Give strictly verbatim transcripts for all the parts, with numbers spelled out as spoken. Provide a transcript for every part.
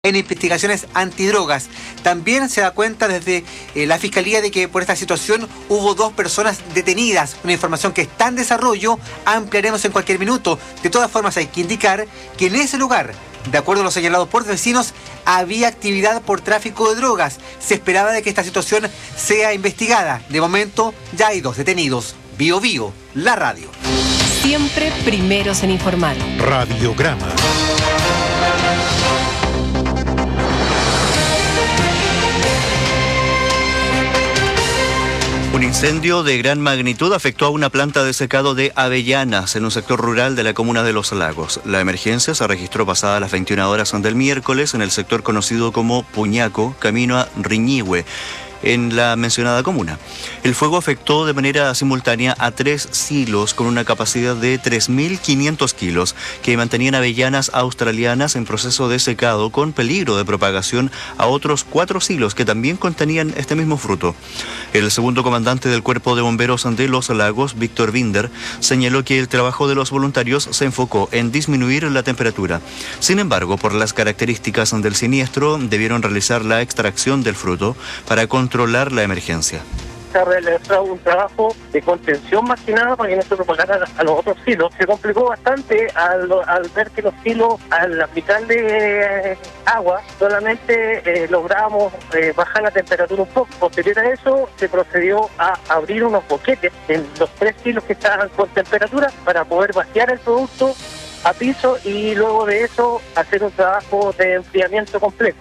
en investigaciones antidrogas. También se da cuenta desde eh, la Fiscalía de que por esta situación hubo dos personas detenidas, una información que está en desarrollo, ampliaremos en cualquier minuto. De todas formas hay que indicar que en ese lugar, de acuerdo a lo señalado por vecinos, había actividad por tráfico de drogas. Se esperaba de que esta situación sea investigada. De momento ya hay dos detenidos. Bio Bio, la radio. Siempre primeros en informar. Radiograma. Un incendio de gran magnitud afectó a una planta de secado de avellanas en un sector rural de la comuna de Los Lagos. La emergencia se registró pasadas las veintiuna horas del miércoles en el sector conocido como Puñaco, camino a Riñihue, en la mencionada comuna. El fuego afectó de manera simultánea a tres silos con una capacidad de tres mil quinientos kilos que mantenían avellanas australianas en proceso de secado con peligro de propagación a otros cuatro silos que también contenían este mismo fruto. El segundo comandante del Cuerpo de Bomberos de Los Lagos, Víctor Binder, señaló que el trabajo de los voluntarios se enfocó en disminuir la temperatura. Sin embargo, por las características del siniestro, debieron realizar la extracción del fruto para controlar controlar la emergencia. Se ha realizado un trabajo de contención más que nada para que no se propagara a los otros silos. Se complicó bastante al, al ver que los silos, al aplicarle agua, solamente eh, logramos eh, bajar la temperatura un poco. Posterior a eso, se procedió a abrir unos boquetes en los tres silos que estaban con temperatura para poder vaciar el producto a piso y luego de eso hacer un trabajo de enfriamiento completo.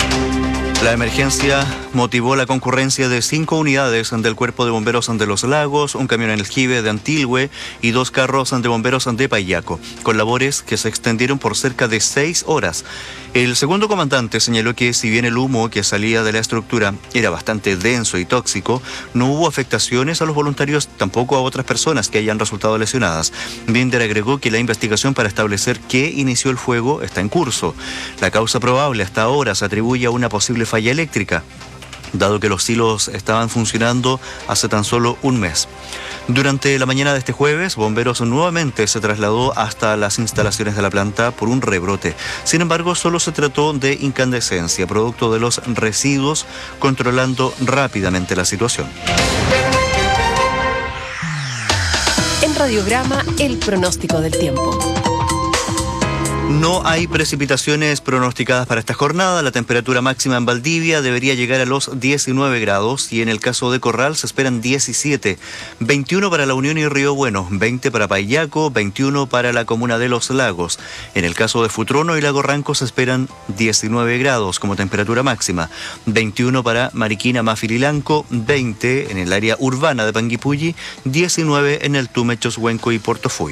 La emergencia motivó la concurrencia de cinco unidades del Cuerpo de Bomberos de Los Lagos, un camión en aljibe de Antilhue y dos carros de bomberos de Payaco, con labores que se extendieron por cerca de seis horas. El segundo comandante señaló que si bien el humo que salía de la estructura era bastante denso y tóxico, no hubo afectaciones a los voluntarios, tampoco a otras personas que hayan resultado lesionadas. Binder agregó que la investigación para establecer qué inició el fuego está en curso. La causa probable hasta ahora se atribuye a una posible falla eléctrica, dado que los silos estaban funcionando hace tan solo un mes. Durante la mañana de este jueves, Bomberos nuevamente se trasladó hasta las instalaciones de la planta por un rebrote. Sin embargo, solo se trató de incandescencia, producto de los residuos, controlando rápidamente la situación. En Radiograma, el pronóstico del tiempo. No hay precipitaciones pronosticadas para esta jornada. La temperatura máxima en Valdivia debería llegar a los diecinueve grados y en el caso de Corral se esperan diecisiete. veintiuno para La Unión y Río Bueno, veinte para Payaco, veintiuno para la comuna de Los Lagos. En el caso de Futrono y Lago Ranco se esperan diecinueve grados como temperatura máxima. veintiuno para Mariquina, Mafililanco, veinte en el área urbana de Panguipulli, diecinueve en el Tume, Choshuenco y Portofuy.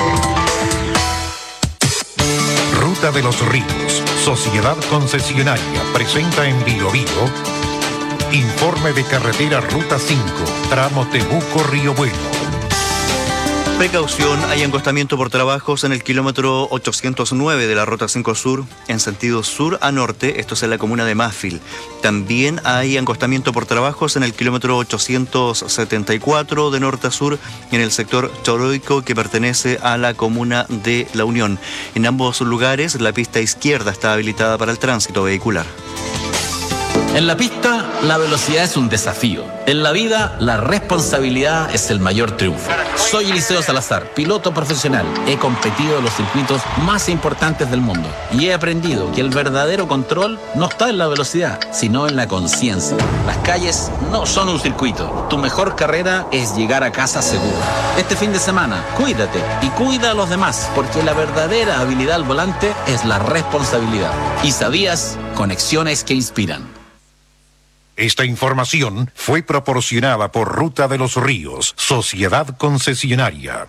Ruta de los Ríos, Sociedad Concesionaria, presenta en Bio Bio informe de carretera Ruta cinco, tramo Temuco-Río Bueno. Precaución, hay encostamiento por trabajos en el kilómetro ochocientos nueve de la Ruta cinco Sur, en sentido sur a norte, esto es en la comuna de Mafil. También hay encostamiento por trabajos en el kilómetro ochocientos setenta y cuatro de norte a sur, en el sector Choroico, que pertenece a la comuna de La Unión. En ambos lugares, la pista izquierda está habilitada para el tránsito vehicular. En la pista, la velocidad es un desafío. En la vida, la responsabilidad es el mayor triunfo. Soy Eliseo Salazar, piloto profesional. He competido en los circuitos más importantes del mundo y he aprendido que el verdadero control no está en la velocidad, sino en la conciencia. Las calles no son un circuito. Tu mejor carrera es llegar a casa seguro. Este fin de semana, cuídate y cuida a los demás, porque la verdadera habilidad al volante es la responsabilidad. ¿Y sabías? Conexiones que inspiran. Esta información fue proporcionada por Ruta de los Ríos, Sociedad Concesionaria.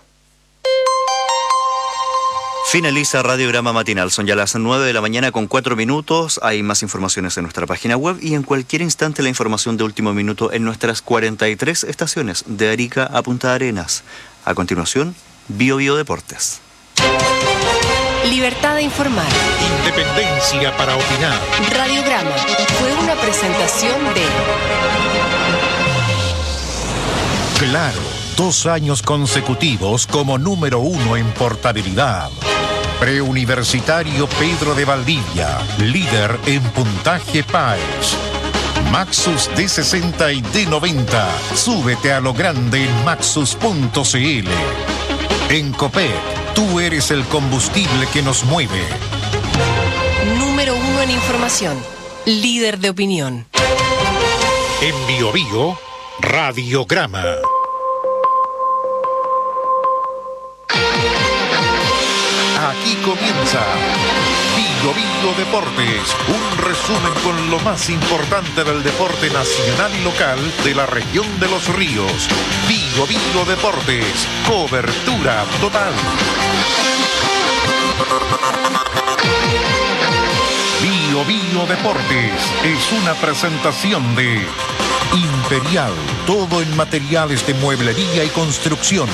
Finaliza Radiograma Matinal. Son ya las nueve de la mañana con cuatro minutos. Hay más informaciones en nuestra página web y en cualquier instante la información de último minuto en nuestras cuarenta y tres estaciones de Arica a Punta Arenas. A continuación, Bio Bio Deportes. Libertad de informar. Independencia para opinar. Radiograma fue una presentación de Claro, dos años consecutivos como número uno en portabilidad. Preuniversitario Pedro de Valdivia, líder en puntaje P A E S. Maxus D sesenta y D noventa. Súbete a lo grande en maxus punto c l. En Copec, tú eres el combustible que nos mueve. Número uno en información. Líder de opinión. En Bio Bio, Radiograma. Aquí comienza Bio Bio Deportes, un resumen con lo más importante del deporte nacional y local de la región de Los Ríos. Bio Bio Deportes, cobertura total. Bio Bio Deportes es una presentación de Imperial, todo en materiales de mueblería y construcción.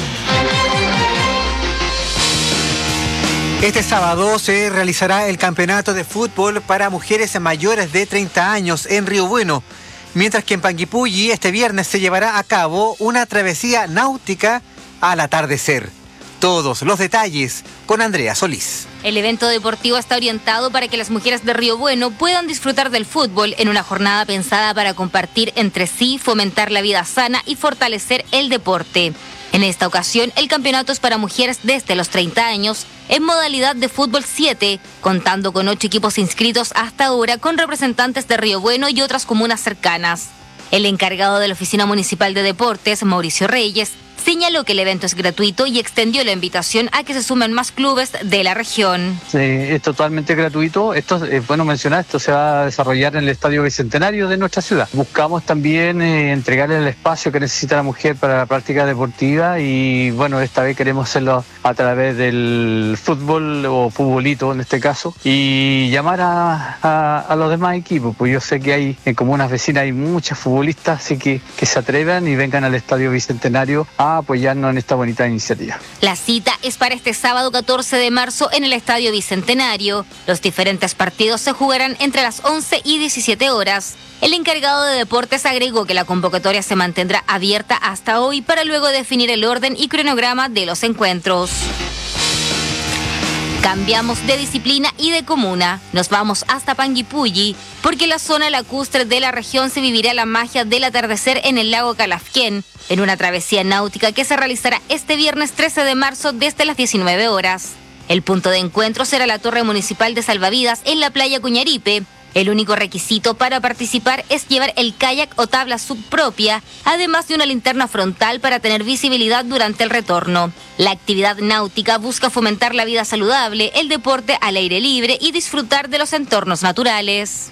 Este sábado se realizará el campeonato de fútbol para mujeres mayores de treinta años en Río Bueno, mientras que en Panguipulli este viernes se llevará a cabo una travesía náutica al atardecer. Todos los detalles con Andrea Solís. El evento deportivo está orientado para que las mujeres de Río Bueno puedan disfrutar del fútbol en una jornada pensada para compartir entre sí, fomentar la vida sana y fortalecer el deporte. En esta ocasión, el campeonato es para mujeres desde los treinta años en modalidad de fútbol siete, contando con ocho equipos inscritos hasta ahora con representantes de Río Bueno y otras comunas cercanas. El encargado de la Oficina Municipal de Deportes, Mauricio Reyes, señaló que el evento es gratuito y extendió la invitación a que se sumen más clubes de la región. Sí, es totalmente gratuito. Esto es bueno mencionar, esto se va a desarrollar en el Estadio Bicentenario de nuestra ciudad. Buscamos también eh, entregarle el espacio que necesita la mujer para la práctica deportiva y bueno, esta vez queremos hacerlo a través del fútbol o futbolito en este caso y llamar a, a, a los demás equipos, pues yo sé que hay en comunas vecinas hay muchas futbolistas, así que que se atrevan y vengan al Estadio Bicentenario a apoyarnos en esta bonita iniciativa. La cita es para este sábado catorce de marzo en el Estadio Bicentenario. Los diferentes partidos se jugarán entre las once y diecisiete horas. El encargado de deportes agregó que la convocatoria se mantendrá abierta hasta hoy para luego definir el orden y cronograma de los encuentros. Cambiamos de disciplina y de comuna. Nos vamos hasta Panguipulli, porque en la zona lacustre de la región se vivirá la magia del atardecer en el lago Calafquén, en una travesía náutica que se realizará este viernes trece de marzo desde las diecinueve horas. El punto de encuentro será la Torre Municipal de Salvavidas en la playa Cuñaripe. El único requisito para participar es llevar el kayak o tabla subpropia, además de una linterna frontal para tener visibilidad durante el retorno. La actividad náutica busca fomentar la vida saludable, el deporte al aire libre y disfrutar de los entornos naturales.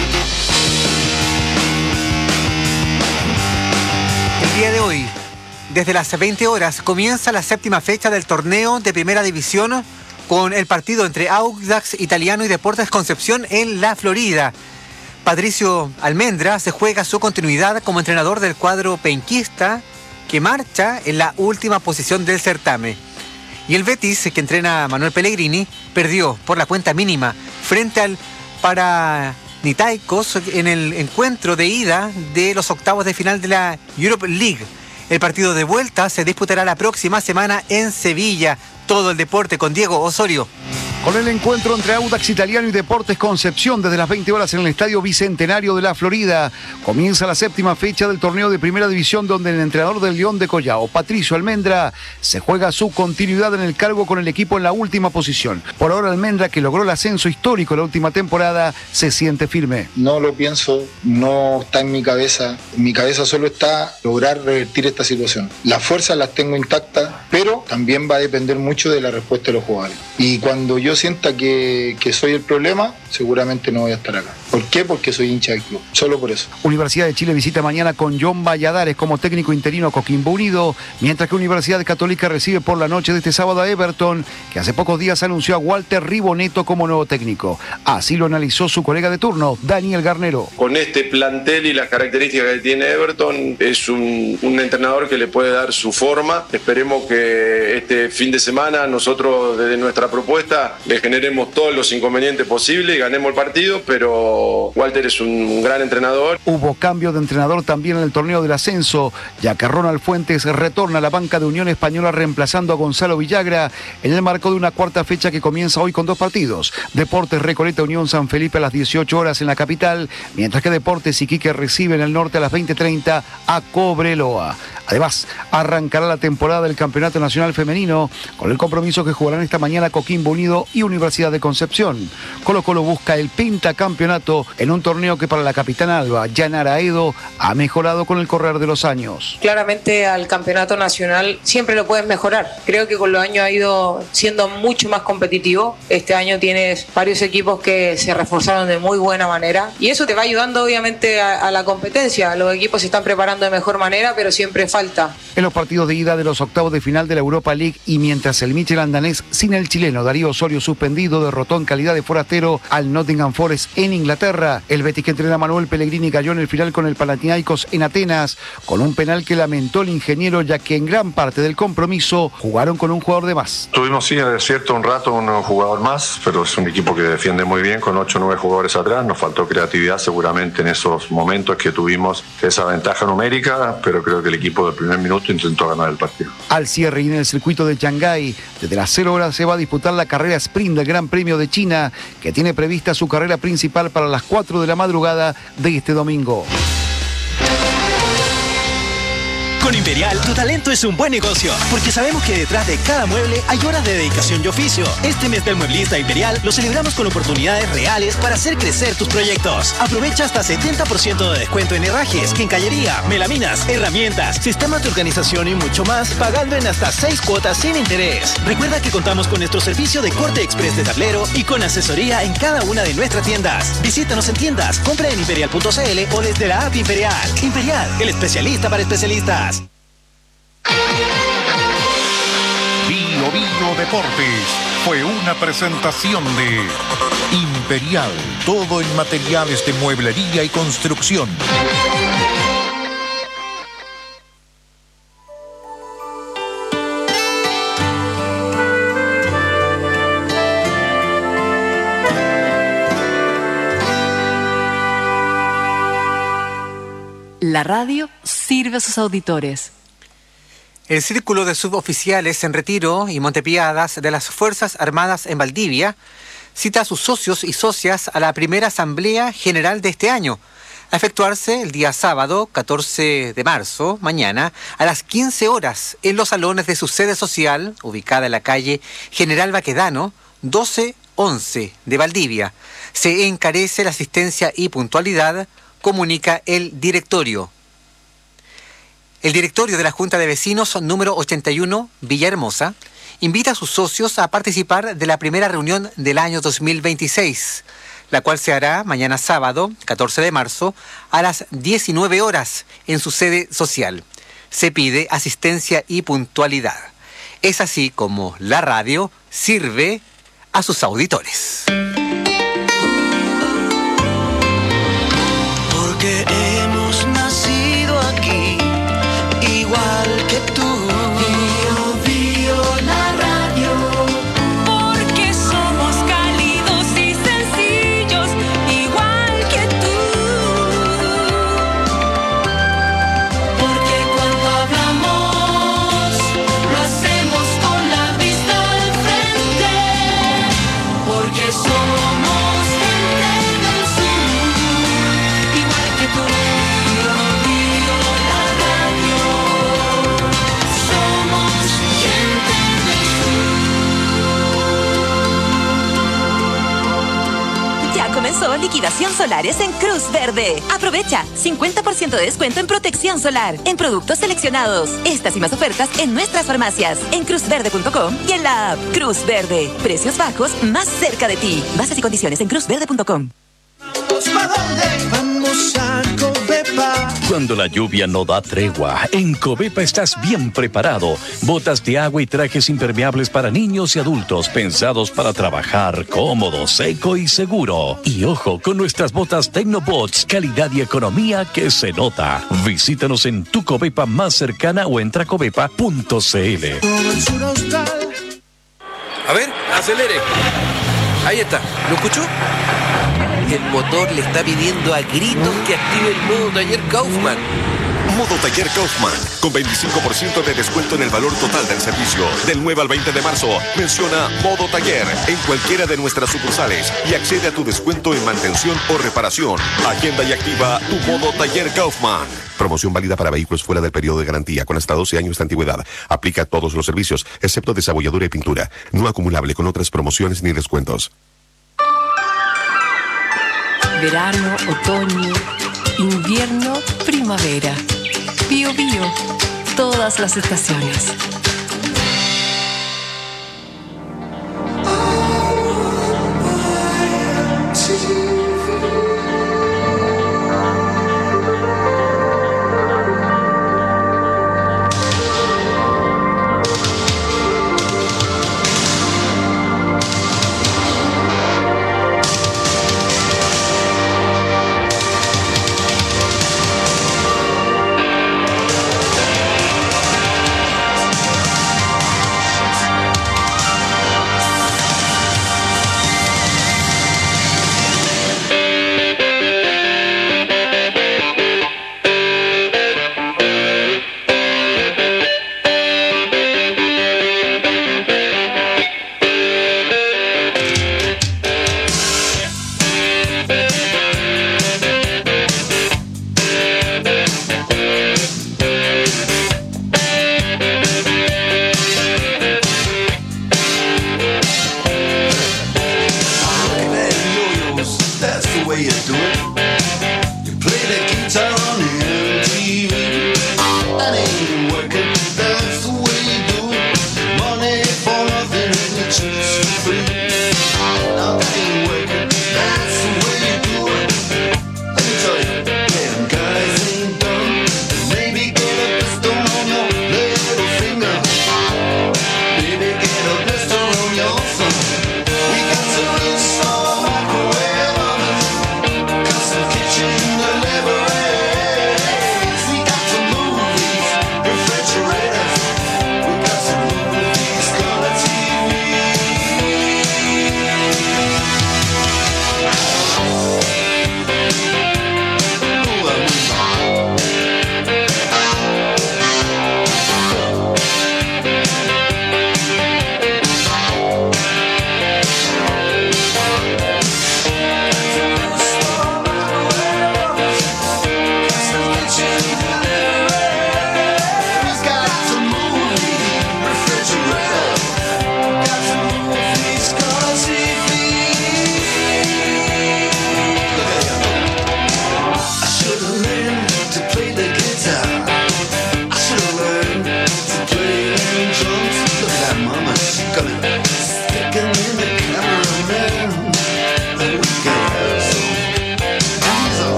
El día de hoy, desde las veinte horas, comienza la séptima fecha del torneo de Primera División con el partido entre Audax Italiano y Deportes Concepción en la Florida. Patricio Almendra se juega su continuidad como entrenador del cuadro penquista, que marcha en la última posición del certamen. Y el Betis, que entrena a Manuel Pellegrini, perdió por la cuenta mínima frente al Panathinaikos en el encuentro de ida de los octavos de final de la Europa League. El partido de vuelta se disputará la próxima semana en Sevilla. Todo el deporte con Diego Osorio. Con el encuentro entre Audax Italiano y Deportes Concepción desde las veinte horas en el Estadio Bicentenario de la Florida, comienza la séptima fecha del torneo de Primera División, donde el entrenador del León de Collao, Patricio Almendra, se juega su continuidad en el cargo con el equipo en la última posición. Por ahora Almendra, que logró el ascenso histórico en la última temporada, se siente firme. No lo pienso, no está en mi cabeza. En mi cabeza solo está lograr revertir esta situación. Las fuerzas las tengo intactas, pero también va a depender mucho de la respuesta de los jugadores. Y cuando yo sienta que, que soy el problema, seguramente no voy a estar acá. ¿Por qué? Porque soy hincha del club, solo por eso. Universidad de Chile visita mañana con John Valladares como técnico interino a Coquimbo Unido, mientras que Universidad Católica recibe por la noche de este sábado a Everton, que hace pocos días anunció a Walter Riboneto como nuevo técnico. Así lo analizó su colega de turno, Daniel Garnero. Con este plantel y las características que tiene Everton, es un, un entrenador que le puede dar su forma. Esperemos que este fin de semana nosotros desde nuestra propuesta le generemos todos los inconvenientes posibles y ganemos el partido, pero pero Walter es un gran entrenador. Hubo cambio de entrenador también en el torneo del ascenso, ya que Ronald Fuentes retorna a la banca de Unión Española reemplazando a Gonzalo Villagra en el marco de una cuarta fecha que comienza hoy con dos partidos. Deportes Recoleta Unión San Felipe a las dieciocho horas en la capital, mientras que Deportes Iquique recibe en el norte a las veinte treinta a Cobreloa. Además, arrancará la temporada del Campeonato Nacional Femenino con el compromiso que jugarán esta mañana Coquimbo Unido y Universidad de Concepción. Colo Colo busca el pentacampeonato en un torneo que para la capitana Alba, Yanara Edo, ha mejorado con el correr de los años. Claramente al Campeonato Nacional siempre lo puedes mejorar. Creo que con los años ha ido siendo mucho más competitivo. Este año tienes varios equipos que se reforzaron de muy buena manera y eso te va ayudando obviamente a, a la competencia. Los equipos se están preparando de mejor manera, pero siempre falta. En los partidos de ida de los octavos de final de la Europa League y mientras el Michelin danés sin el chileno Darío Osorio suspendido derrotó en calidad de forastero al Nottingham Forest en Inglaterra, el Betis que entrena Manuel Pellegrini cayó en el final con el Panathinaikos en Atenas con un penal que lamentó el ingeniero ya que en gran parte del compromiso jugaron con un jugador de más. Tuvimos sí, es cierto, un rato un jugador más, pero es un equipo que defiende muy bien con ocho o nueve jugadores atrás. Nos faltó creatividad seguramente en esos momentos que tuvimos esa ventaja numérica, pero creo que el equipo del primer minuto intentó ganar el partido. Al cierre y en el circuito de Shanghái, desde las cero horas se va a disputar la carrera sprint del Gran Premio de China, que tiene prevista su carrera principal para las cuatro de la madrugada de este domingo. Con Imperial, tu talento es un buen negocio, porque sabemos que detrás de cada mueble hay horas de dedicación y oficio. Este mes del mueblista Imperial lo celebramos con oportunidades reales para hacer crecer tus proyectos. Aprovecha hasta setenta por ciento de descuento en herrajes, quincallería, melaminas, herramientas, sistemas de organización y mucho más, pagando en hasta seis cuotas sin interés. Recuerda que contamos con nuestro servicio de corte express de tablero y con asesoría en cada una de nuestras tiendas. Visítanos en tiendas, compra en imperial punto c l o desde la app Imperial. Imperial, el especialista para especialistas. Bio Bio Deportes fue una presentación de Imperial, todo en materiales de mueblería y construcción. La radio sirve a sus auditores. El Círculo de Suboficiales en Retiro y Montepiadas de las Fuerzas Armadas en Valdivia cita a sus socios y socias a la primera Asamblea General de este año, a efectuarse el día sábado, catorce de marzo, mañana, a las quince horas, en los salones de su sede social, ubicada en la calle General Baquedano, doce once de Valdivia. Se encarece la asistencia y puntualidad, comunica el directorio. El directorio de la Junta de Vecinos número ochenta y uno, Villahermosa, invita a sus socios a participar de la primera reunión del año dos mil veintiséis, la cual se hará mañana sábado, catorce de marzo, a las diecinueve horas en su sede social. Se pide asistencia y puntualidad. Es así como la radio sirve a sus auditores. Porque hemos nacido aquí, igual que tú. Bio, bio, la radio. Porque somos cálidos y sencillos, igual que tú. Porque cuando hablamos, lo hacemos con la vista al frente. Porque somos gente del sur, igual que tú. Bio, bio, la radio. Somos gente del sur. Ya comenzó liquidación solares en Cruz Verde. Aprovecha cincuenta por ciento de descuento en protección solar, en productos seleccionados. Estas y más ofertas en nuestras farmacias, en cruz verde punto com y en la app Cruz Verde. Precios bajos más cerca de ti. Bases y condiciones en cruz verde punto com. ¿Para dónde? Vamos a Covepa. Cuando la lluvia no da tregua, en Covepa estás bien preparado. Botas de agua y trajes impermeables para niños y adultos, pensados para trabajar cómodo, seco y seguro. Y ojo, con nuestras botas Tecnobots, calidad y economía que se nota. Visítanos en tu Covepa más cercana o entra a covepa punto c l. A ver, acelere. Ahí está. ¿Lo escuchó? El motor le está pidiendo a gritos que active el modo taller Kaufman. Modo Taller Kaufman, con veinticinco por ciento de descuento en el valor total del servicio. Del nueve al veinte de marzo, menciona Modo Taller en cualquiera de nuestras sucursales y accede a tu descuento en mantención o reparación. Agenda y activa tu Modo Taller Kaufman. Promoción válida para vehículos fuera del periodo de garantía con hasta doce años de antigüedad. Aplica a todos los servicios, excepto desabolladura y pintura. No acumulable con otras promociones ni descuentos. Verano, otoño, invierno, primavera. Bio Bio, todas las estaciones.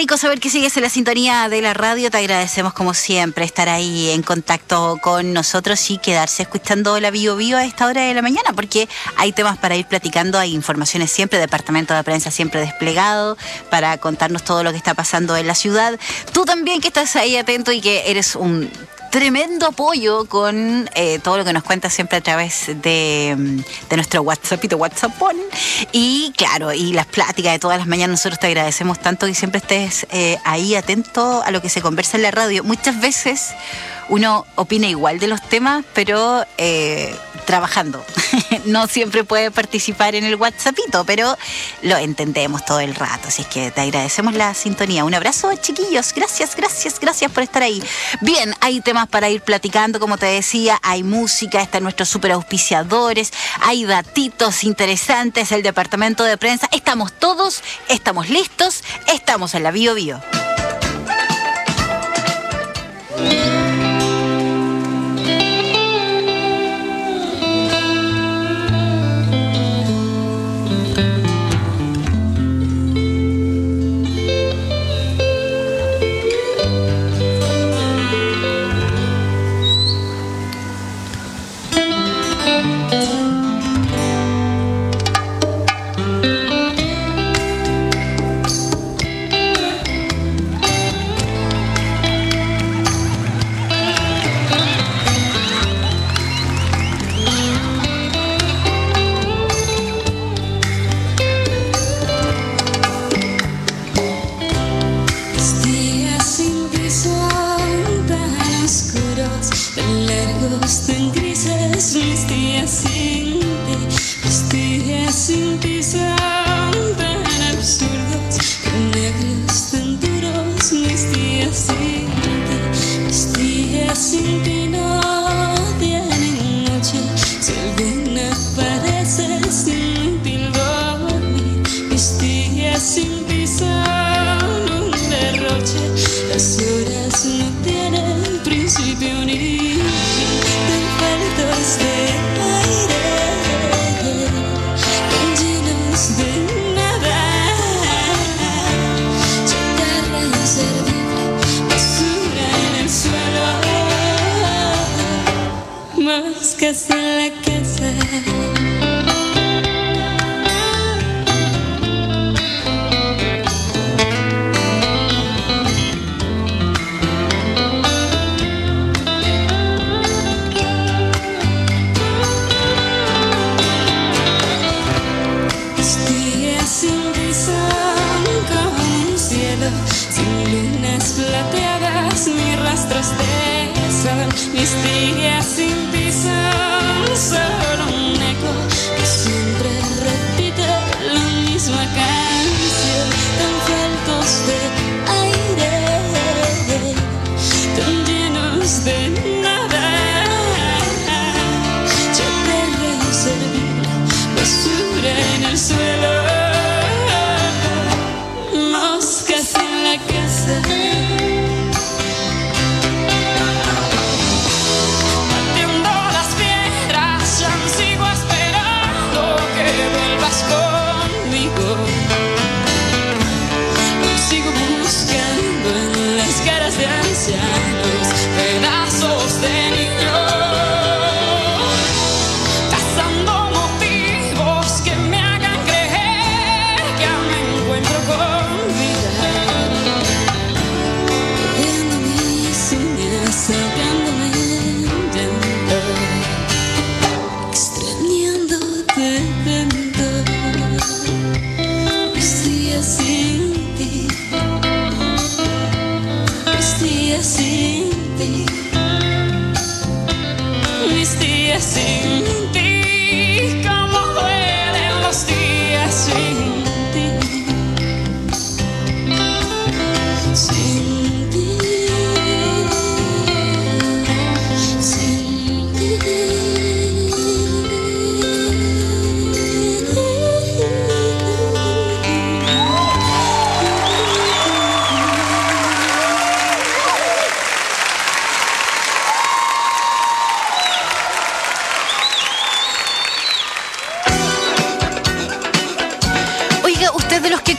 rico saber que sigues en la sintonía de la radio. Te agradecemos como siempre estar ahí en contacto con nosotros y quedarse escuchando la Bio Bio a esta hora de la mañana, porque hay temas para ir platicando, hay informaciones siempre, departamento de prensa siempre desplegado para contarnos todo lo que está pasando en la ciudad. Tú también que estás ahí atento y que eres un tremendo apoyo con eh, todo lo que nos cuentas siempre a través de, de nuestro WhatsApp y tu WhatsApp. Y claro, y las pláticas de todas las mañanas, nosotros te agradecemos tanto que siempre estés eh, ahí atento a lo que se conversa en la radio. Muchas veces uno opina igual de los temas, pero eh, trabajando. No siempre puede participar en el WhatsAppito, pero lo entendemos todo el rato. Así es que te agradecemos la sintonía. Un abrazo, chiquillos. Gracias, gracias, gracias por estar ahí. Bien, hay temas para ir platicando, como te decía. Hay música, están nuestros super auspiciadores, hay datitos interesantes, el departamento de prensa. Estamos todos, estamos listos, estamos en la Bio Bio.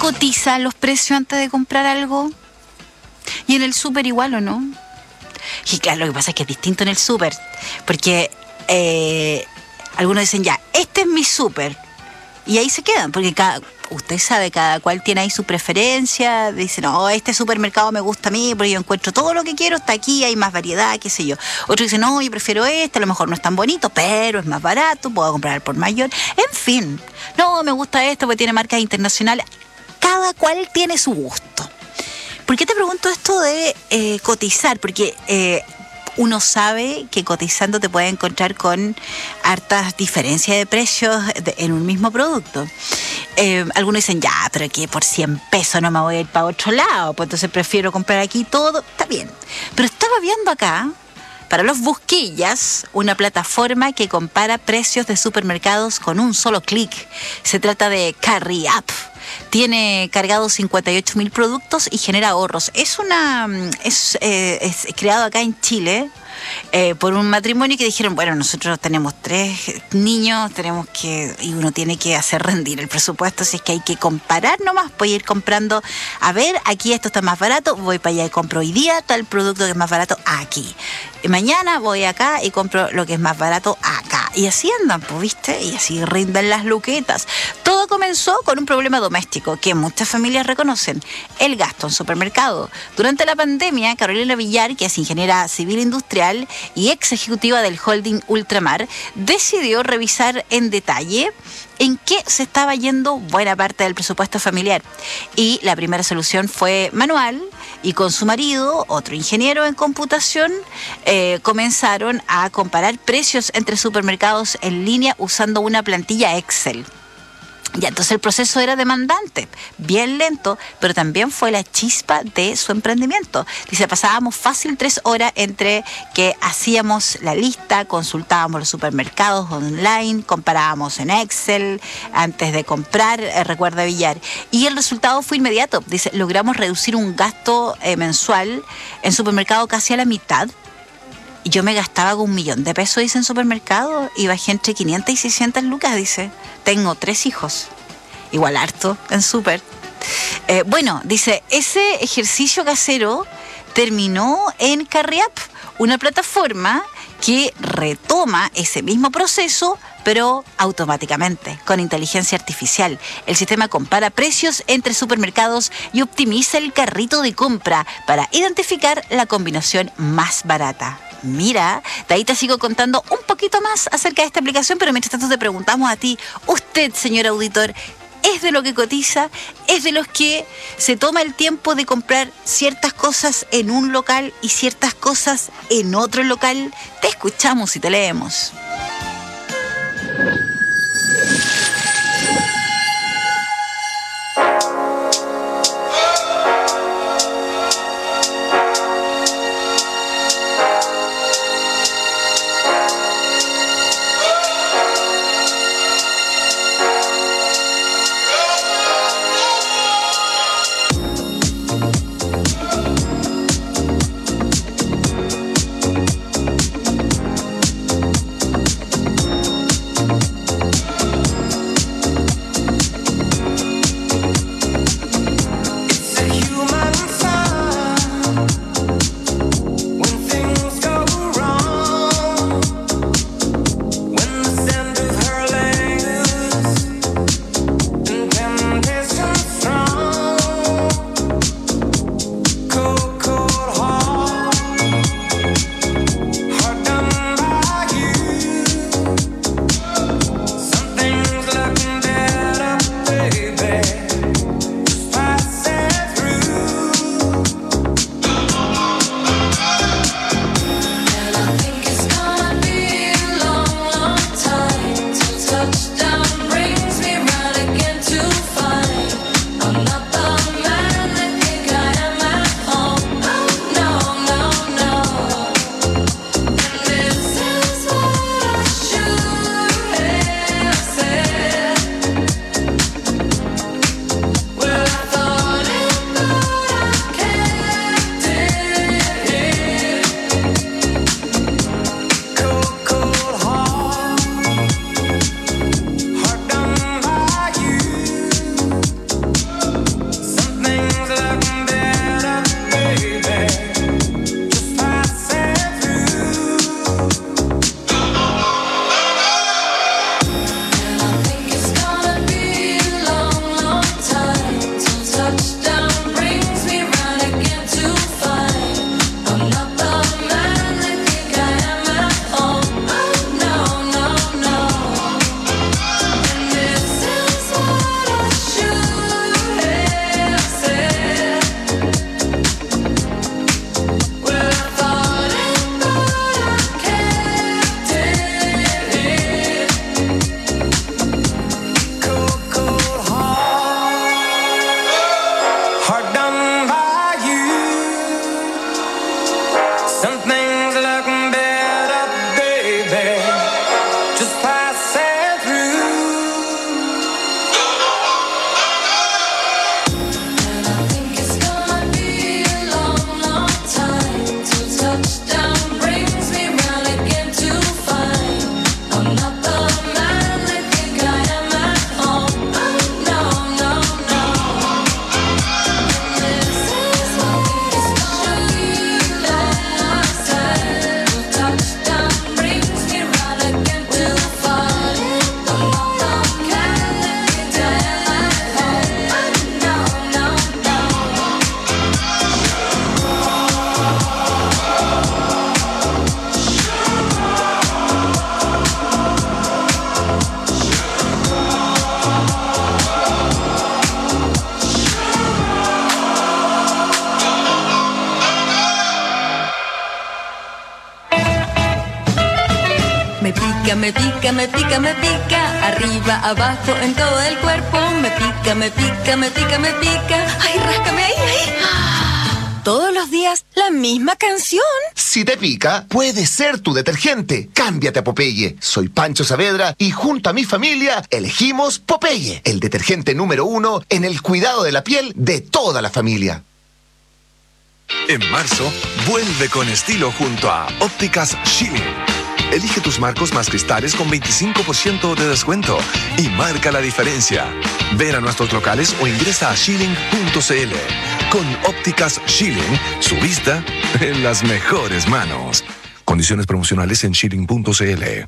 cotiza los precios antes de comprar algo? ¿Y en el súper igual o no? Y claro, lo que pasa es que es distinto en el súper, porque eh, algunos dicen ya, este es mi súper, y ahí se quedan, porque cada, usted sabe, cada cual tiene ahí su preferencia, dicen, no, este supermercado me gusta a mí, porque yo encuentro todo lo que quiero, está aquí, hay más variedad, qué sé yo. Otros dicen, no, yo prefiero este, a lo mejor no es tan bonito, pero es más barato, puedo comprar al por mayor, en fin, no, me gusta esto porque tiene marcas internacionales, cada cual tiene su gusto. ¿Por qué te pregunto esto de eh, cotizar? Porque eh, uno sabe que cotizando te puede encontrar con hartas diferencias de precios de, en un mismo producto. Eh, algunos dicen, ya, pero que por cien pesos no me voy a ir para otro lado, pues entonces prefiero comprar aquí todo. Está bien. Pero estaba viendo acá, para los busquillas, una plataforma que compara precios de supermercados con un solo clic. Se trata de Carry App. Tiene cargados cincuenta y ocho mil productos y genera ahorros. Es una es, eh, es creado acá en Chile eh, por un matrimonio que dijeron, bueno, nosotros tenemos tres niños, tenemos que y uno tiene que hacer rendir el presupuesto, si es que hay que comparar nomás, voy a ir comprando, a ver, aquí esto está más barato, voy para allá y compro hoy día tal producto que es más barato aquí. Y mañana voy acá y compro lo que es más barato acá. Y así andan, pues, ¿viste? Y así rinden las luquetas. Todo comenzó con un problema doméstico que muchas familias reconocen, el gasto en supermercado. Durante la pandemia, Carolina Villar, que es ingeniera civil industrial y ex ejecutiva del holding Ultramar, decidió revisar en detalle en qué se estaba yendo buena parte del presupuesto familiar. Y la primera solución fue manual, y con su marido, otro ingeniero en computación, eh, comenzaron a comparar precios entre supermercados en línea usando una plantilla Excel. Ya, entonces el proceso era demandante, bien lento, pero también fue la chispa de su emprendimiento. Dice, pasábamos fácil tres horas entre que hacíamos la lista, consultábamos los supermercados online, comparábamos en Excel antes de comprar, eh, recuerda Villar. Y el resultado fue inmediato. Dice, logramos reducir un gasto eh, mensual en supermercado casi a la mitad. Y yo me gastaba con un millón de pesos, dice, en supermercado, y bajé entre quinientas y seiscientas lucas, dice. Tengo tres hijos, igual harto en súper. Eh, bueno, dice, ese ejercicio casero terminó en Carry App, una plataforma que retoma ese mismo proceso, pero automáticamente, con inteligencia artificial. El sistema compara precios entre supermercados y optimiza el carrito de compra para identificar la combinación más barata. Mira, de ahí te sigo contando un poquito más acerca de esta aplicación, pero mientras tanto te preguntamos a ti, usted, señor auditor, ¿es de lo que cotiza? ¿Es de los que se toma el tiempo de comprar ciertas cosas en un local y ciertas cosas en otro local? Te escuchamos y te leemos. Some things look better, baby, just passing through. And I think it's gonna be a long, long time till touchdown brings me round again to find I'm not the man they think I am at home. Oh, no, no, no. And this is what it's gonna be last time till touchdown brings me round again to find I'm not the man they think I am at home. Oh, no, no, no. Me pica, me pica, me pica, me pica, arriba, abajo, en todo el cuerpo. Me pica, me pica, me pica, me pica. Ay, ráscame ahí, ahí. Todos los días la misma canción. Si te pica, puede ser tu detergente. Cámbiate a Popeye. Soy Pancho Saavedra y junto a mi familia elegimos Popeye, el detergente número uno en el cuidado de la piel de toda la familia. En marzo, vuelve con estilo junto a Ópticas Schilling. Elige tus marcos más cristales con veinticinco por ciento de descuento y marca la diferencia. Ven a nuestros locales o ingresa a schilling punto c l. Con Ópticas Schilling, su vista en las mejores manos. Condiciones promocionales en schilling punto c l.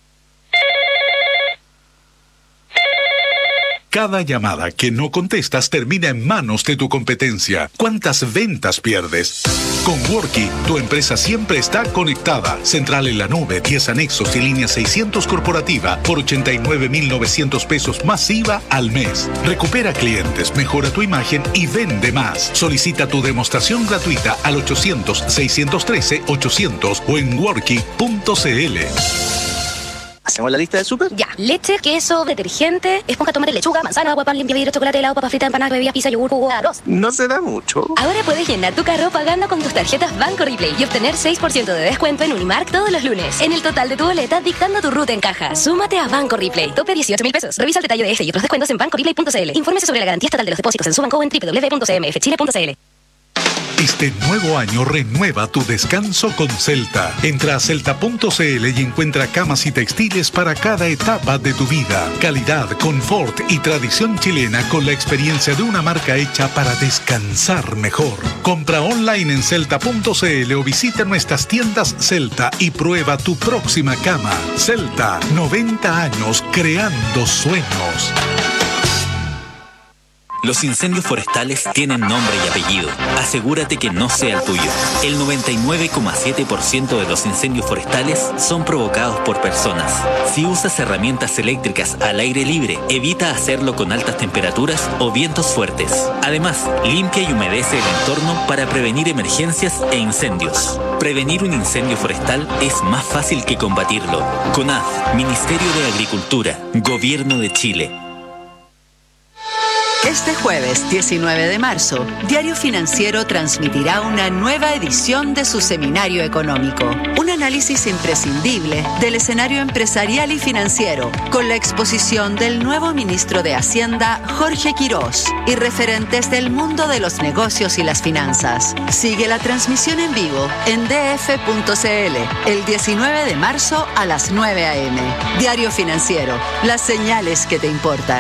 Cada llamada que no contestas termina en manos de tu competencia. ¿Cuántas ventas pierdes? Con Worky, tu empresa siempre está conectada. Central en la nube, diez anexos y línea seiscientos corporativa por ochenta y nueve mil novecientos pesos más I V A al mes. Recupera clientes, mejora tu imagen y vende más. Solicita tu demostración gratuita al ochocientos, seiscientos trece, ochocientos o en worky punto c l. ¿Hacemos la lista del súper? Ya. Leche, queso, detergente, esponja, tomate, lechuga, manzana, agua, pan, limpia vidrio, chocolate, helado, papa frita, empanadas, bebidas, pizza, yogur, jugo, arroz. No se da mucho. Ahora puedes llenar tu carro pagando con tus tarjetas Banco Replay y obtener seis por ciento de descuento en Unimark todos los lunes. En el total de tu boleta, dictando tu ruta en caja. Súmate a Banco Replay. Tope dieciocho mil pesos. Revisa el detalle de este y otros descuentos en banco replay punto c l. Infórmese sobre la garantía estatal de los depósitos en su banco en doble u doble u doble u punto c m f chile punto c l. Este nuevo año renueva tu descanso con Celta. Entra a celta punto c l y encuentra camas y textiles para cada etapa de tu vida. Calidad, confort y tradición chilena con la experiencia de una marca hecha para descansar mejor. Compra online en celta punto c l o visita nuestras tiendas Celta y prueba tu próxima cama. Celta, noventa años creando sueños. Los incendios forestales tienen nombre y apellido. Asegúrate que no sea el tuyo. El noventa y nueve coma siete por ciento de los incendios forestales son provocados por personas. Si usas herramientas eléctricas al aire libre, evita hacerlo con altas temperaturas o vientos fuertes. Además, limpia y humedece el entorno para prevenir emergencias e incendios. Prevenir un incendio forestal es más fácil que combatirlo. CONAF, Ministerio de Agricultura, Gobierno de Chile. Este jueves diecinueve de marzo, Diario Financiero transmitirá una nueva edición de su seminario económico. Un análisis imprescindible del escenario empresarial y financiero, con la exposición del nuevo ministro de Hacienda, Jorge Quirós, y referentes del mundo de los negocios y las finanzas. Sigue la transmisión en vivo en d f punto c l el diecinueve de marzo a las nueve a m Diario Financiero, las señales que te importan.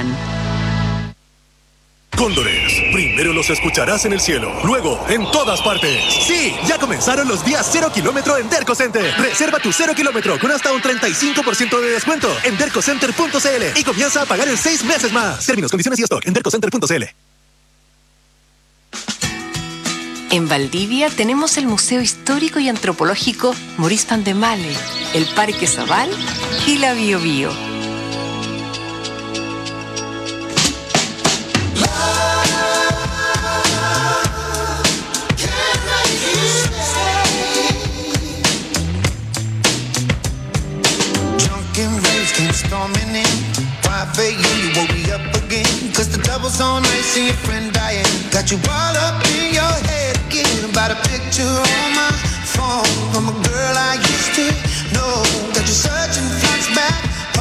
Cóndores, primero los escucharás en el cielo, luego en todas partes. Sí, ya comenzaron los días cero kilómetro en Derco Center. Reserva tu cero kilómetro con hasta un treinta y cinco por ciento de descuento en derco center punto c l y comienza a pagar en seis meses más. Términos, condiciones y stock en derco center punto c l. En Valdivia tenemos el Museo Histórico y Antropológico Maurice Van de Male, el Parque Zabal y la Bio Bio. Storming in, five a m you woke me up again. Cause the devil's on ice and your friend dying. Got you all up in your head again about a picture on my phone.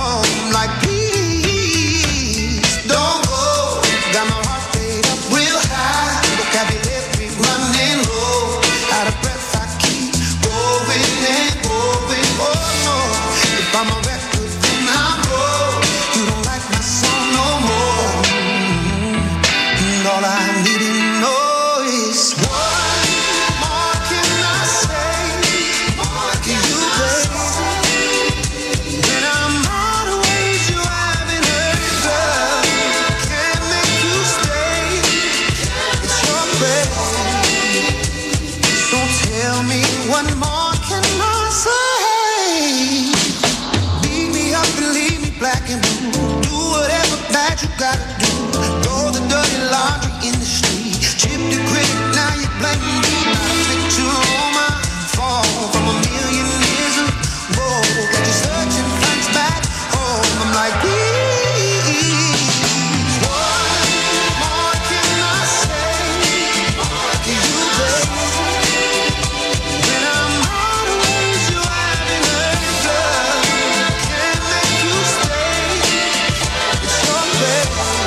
home. Like, please don't go. Got my heart rate up real high. Vocabulary running low. Out of breath, I keep going and going. Oh no, if I'm a record, then I'm broke. You don't like my song no more. And all I need to know is what more can I say? More can you play? When I'm out of ways you haven't heard it, girl. Can't make you stay. It's your play. So tell me what more can I say? Beat me up and leave me black and blue. Do whatever bad you gotta do. Throw the dirty laundry in the street. Chip the critic, now you blame me. Not a picture on my phone from a million years ago. Got you searching friends back home. I'm like, please, what more can I say? More can you play? When I'm out of ways you haven't heard it, girl. Can't make you stay. It's your play.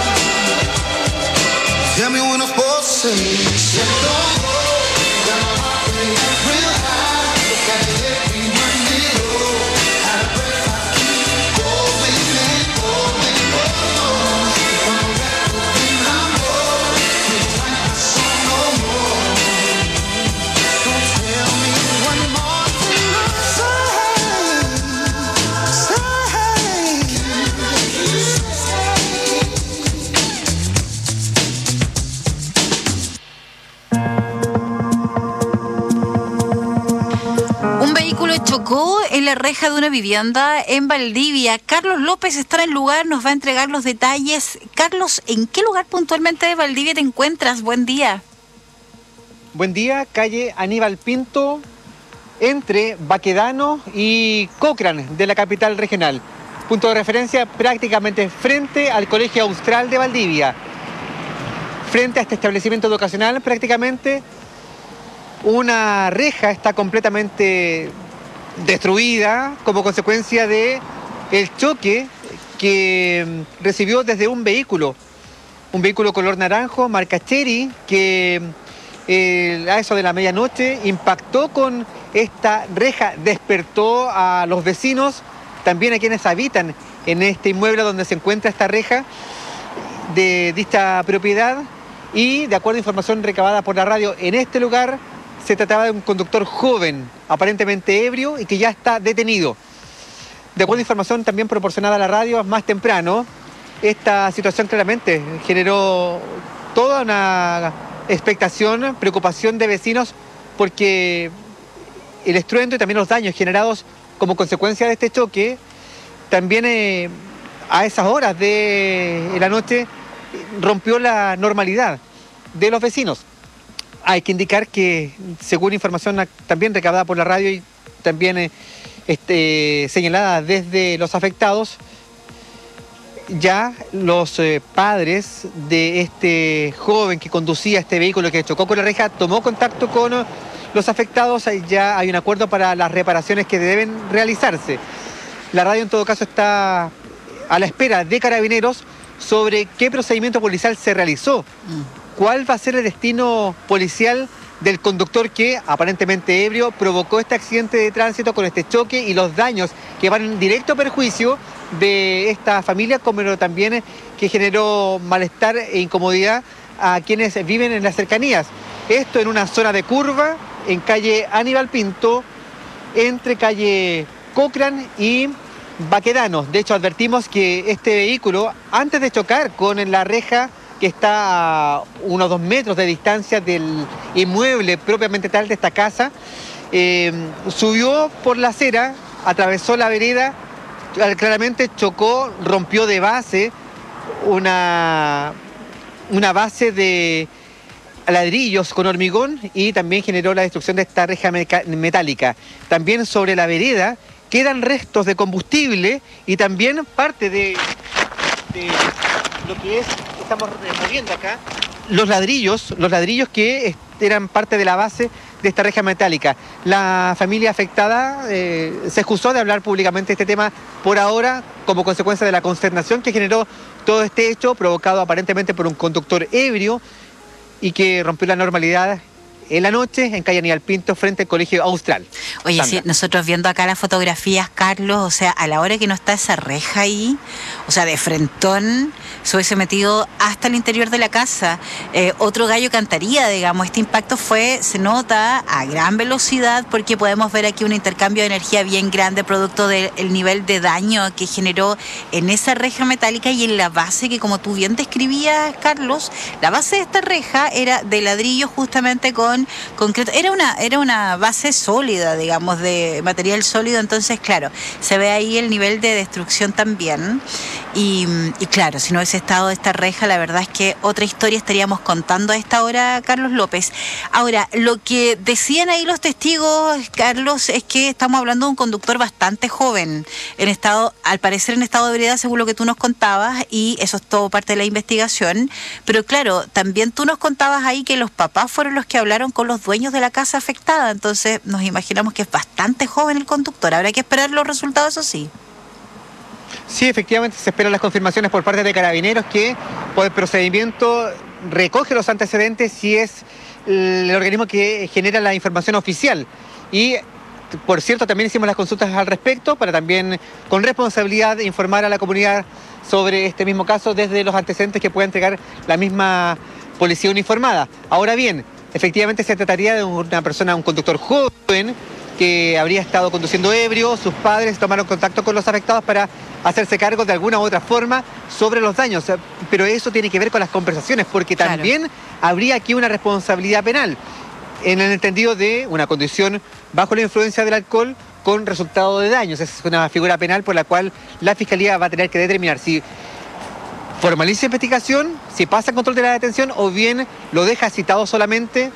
Tell me when I'm supposed to say. Said don't go. Got my heart rate up real high. Vocabulary running low. Out of breath, I keep going and going. Oh, if I'm a record, then I'm broke. You don't like my song no more. So tell me what more can I Un vehículo chocó en la reja de una vivienda en Valdivia. Carlos López está en el lugar, nos va a entregar los detalles. Carlos, ¿en qué lugar puntualmente de Valdivia te encuentras? Buen día. Buen día, calle Aníbal Pinto, entre Baquedano y Cochrane de la capital regional. Punto de referencia prácticamente frente al Colegio Austral de Valdivia. Frente a este establecimiento educacional, prácticamente una reja está completamente destruida como consecuencia de el choque que recibió desde un vehículo, un vehículo color naranjo, marca Chery, que eh, a eso de la medianoche impactó con esta reja, despertó a los vecinos, también a quienes habitan en este inmueble donde se encuentra esta reja de dicha propiedad, y de acuerdo a información recabada por la radio en este lugar, se trataba de un conductor joven, aparentemente ebrio, y que ya está detenido. De acuerdo a información también proporcionada a la radio más temprano, esta situación claramente generó toda una expectación, preocupación de vecinos, porque el estruendo y también los daños generados como consecuencia de este choque, también eh, a esas horas de la noche rompió la normalidad de los vecinos. Hay que indicar que, según información también recabada por la radio y también eh, este, señalada desde los afectados, ya los eh, padres de este joven que conducía este vehículo que chocó con la reja tomó contacto con eh, los afectados. Ya hay un acuerdo para las reparaciones que deben realizarse. La radio en todo caso está a la espera de Carabineros sobre qué procedimiento policial se realizó. ¿Cuál va a ser el destino policial del conductor que, aparentemente ebrio, provocó este accidente de tránsito con este choque y los daños que van en directo perjuicio de esta familia, como también que generó malestar e incomodidad a quienes viven en las cercanías? Esto en una zona de curva, en calle Aníbal Pinto, entre calle Cochrane y Baquedano. De hecho, advertimos que este vehículo, antes de chocar con la reja que está a unos dos metros de distancia del inmueble propiamente tal de esta casa, eh, subió por la acera, atravesó la vereda, claramente chocó, rompió de base una, una base de ladrillos con hormigón y también generó la destrucción de esta reja metálica. También sobre la vereda quedan restos de combustible y también parte de, de lo que es, estamos removiendo acá, los ladrillos, los ladrillos que eran parte de la base de esta reja metálica. La familia afectada eh, se excusó de hablar públicamente de este tema por ahora, como consecuencia de la consternación que generó todo este hecho, provocado aparentemente por un conductor ebrio y que rompió la normalidad en la noche en calle Aníbal Pinto frente al Colegio Austral. Oye, Sandra. sí, nosotros viendo acá las fotografías, Carlos, o sea, a la hora que no está esa reja ahí, o sea, de frentón, se hubiese metido hasta el interior de la casa. Eh, otro gallo cantaría, digamos. Este impacto fue, se nota, a gran velocidad, porque podemos ver aquí un intercambio de energía bien grande, producto del el nivel de daño que generó en esa reja metálica y en la base, que como tú bien describías, Carlos, la base de esta reja era de ladrillo justamente con concreto. Era una, era una base sólida, digamos, de material sólido, entonces, claro, se ve ahí el nivel de destrucción también. Y, y claro, si no hubiese estado esta reja, la verdad es que otra historia estaríamos contando a esta hora, Carlos López. Ahora, lo que decían ahí los testigos, Carlos, es que estamos hablando de un conductor bastante joven, en estado, al parecer en estado de ebriedad, según lo que tú nos contabas, y eso es todo parte de la investigación. Pero claro, también tú nos contabas ahí que los papás fueron los que hablaron con los dueños de la casa afectada, entonces nos imaginamos que es bastante joven el conductor. Habrá que esperar los resultados, eso sí. Sí, efectivamente se esperan las confirmaciones por parte de Carabineros, que por el procedimiento recoge los antecedentes y es el organismo que genera la información oficial. Y, por cierto, también hicimos las consultas al respecto para también, con responsabilidad, informar a la comunidad sobre este mismo caso desde los antecedentes que pueda entregar la misma policía uniformada. Ahora bien, efectivamente se trataría de una persona, un conductor joven, que habría estado conduciendo ebrio. Sus padres tomaron contacto con los afectados para hacerse cargo de alguna u otra forma sobre los daños. Pero eso tiene que ver con las conversaciones, porque Claro. también habría aquí una responsabilidad penal, en el entendido de una conducción bajo la influencia del alcohol con resultado de daños. Es una figura penal por la cual la Fiscalía va a tener que determinar si formaliza investigación, si pasa control de la detención o bien lo deja citado solamente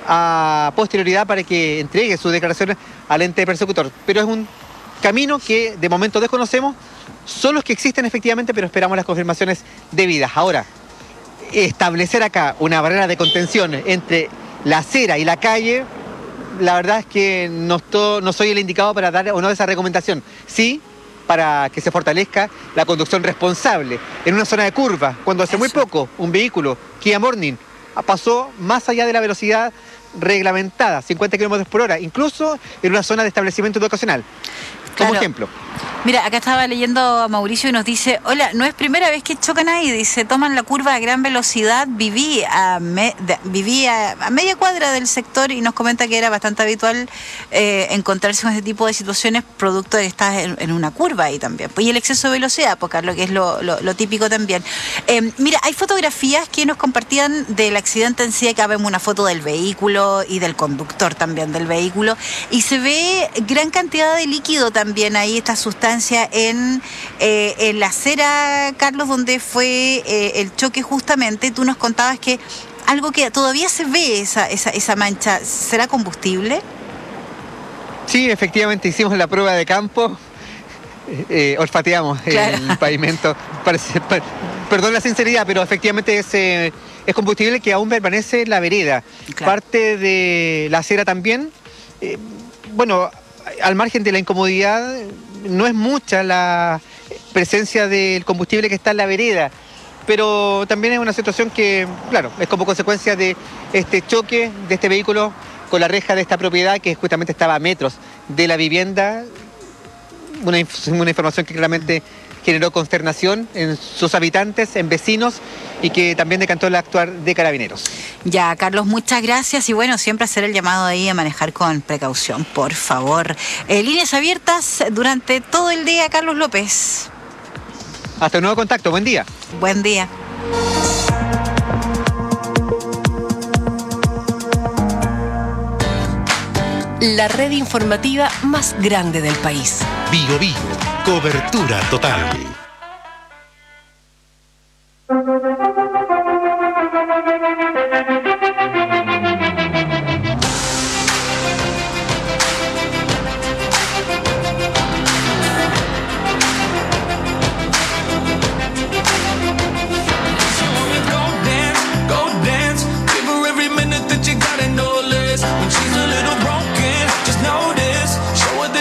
a posterioridad para que entregue sus declaraciones al ente persecutor. Pero es un camino que de momento desconocemos, son los que existen efectivamente, pero esperamos las confirmaciones debidas. Ahora, establecer acá una barrera de contención entre la acera y la calle, la verdad es que no, estoy, no soy el indicado para dar o no esa recomendación. Sí, para que se fortalezca la conducción responsable en una zona de curva, cuando hace muy poco un vehículo Kia Morning pasó más allá de la velocidad reglamentada, cincuenta kilómetros por hora, incluso en una zona de establecimiento educacional. Como Claro. ejemplo. Mira, acá estaba leyendo a Mauricio y nos dice, hola, no es primera vez que chocan ahí, dice, toman la curva a gran velocidad, viví a, me, de, viví a, a media cuadra del sector y nos comenta que era bastante habitual eh, encontrarse con este tipo de situaciones producto de que estás en, en una curva ahí también. Pues, y el exceso de velocidad, porque lo que es lo, lo, lo típico también. Eh, mira, hay fotografías que nos compartían del accidente en sí, acá vemos una foto del vehículo y del conductor también del vehículo, y se ve gran cantidad de líquido también ahí, esta sustancia en, eh, en la acera, Carlos, donde fue eh, el choque justamente. Tú nos contabas que algo que todavía se ve, esa, esa, esa mancha, ¿será combustible? Sí, efectivamente hicimos la prueba de campo, eh, eh, olfateamos Claro. el pavimento. Parece- pa- perdón la sinceridad, pero efectivamente es, eh, es combustible que aún permanece en la vereda. Claro. Parte de la acera también. Eh, bueno, al margen de la incomodidad, no es mucha la presencia del combustible que está en la vereda, pero también es una situación que, claro, es como consecuencia de este choque de este vehículo con la reja de esta propiedad que justamente estaba a metros de la vivienda, una, inf- una información que claramente generó consternación en sus habitantes, en vecinos, y que también decantó el actuar de Carabineros. Ya, Carlos, muchas gracias y bueno, siempre hacer el llamado ahí a manejar con precaución, por favor. Eh, líneas abiertas durante todo el día, Carlos López. Hasta un nuevo contacto, buen día. Buen día. La red informativa más grande del país. Bio Bio, cobertura total. Go dance, go dance. Give her every minute that you got and no less. When she's a little